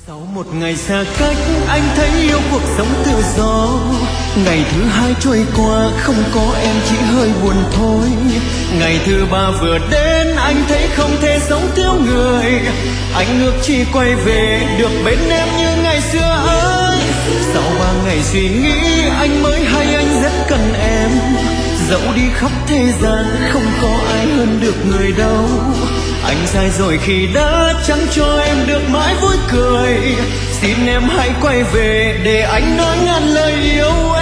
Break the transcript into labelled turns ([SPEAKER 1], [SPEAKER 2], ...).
[SPEAKER 1] Sau một ngày xa cách, anh thấy yêu cuộc sống tự do. Ngày thứ hai trôi qua, không có em chỉ hơi buồn thôi. Ngày thứ ba vừa đến, anh thấy không thể sống thiếu người. Anh ước chỉ quay về được bên em như ngày xưa ấy. Sau 3 ngày suy nghĩ, anh mới hay anh rất cần em. Dẫu đi khắp thế gian, không có ai hơn được người đâu. Anh sai rồi khi đã chẳng cho em được mãi vui cười. Xin em hãy quay về để anh nói ngàn lời yêu